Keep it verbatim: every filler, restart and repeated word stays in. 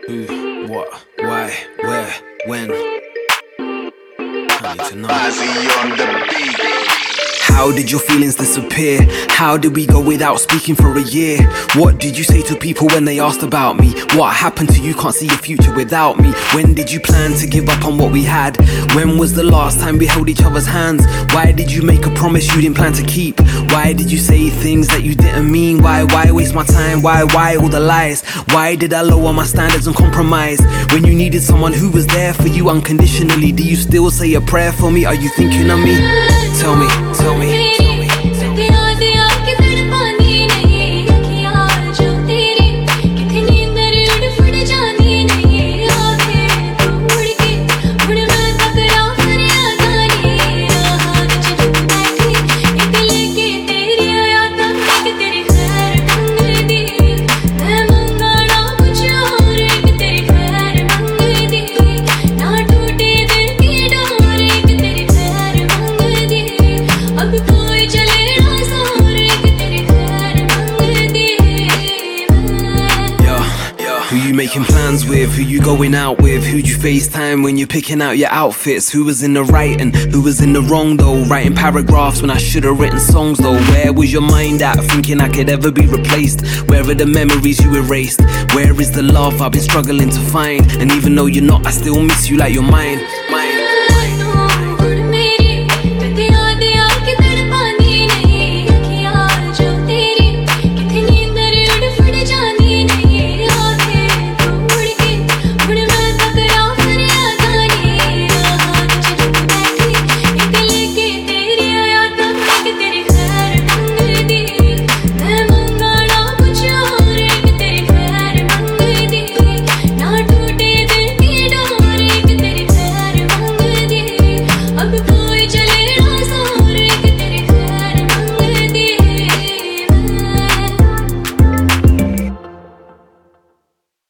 Who, what, why, where, when? I need to know. Bazzy on the beat. How did your feelings disappear? How did we go without speaking for a year? What did you say to people when they asked about me? What happened to you? Can't see a future without me. When did you plan to give up on what we had? When was the last time we held each other's hands? Why did you make a promise you didn't plan to keep? Why did you say things that you didn't mean? Why, why waste my time? Why, why all the lies? Why did I lower my standards and compromise? When you needed someone who was there for you unconditionally, do you still say a prayer for me? Are you thinking of me? Tell me, tell me, tell me, tell me. Who you making plans with, who you going out with, who'd you FaceTime when you're picking out your outfits? Who was in the right and who was in the wrong though? Writing paragraphs when I should've written songs though. Where was your mind at, thinking I could ever be replaced? Where are the memories you erased? Where is the love I've been struggling to find? And even though you're not, I still miss you like you're mine, mine. अब कोई चले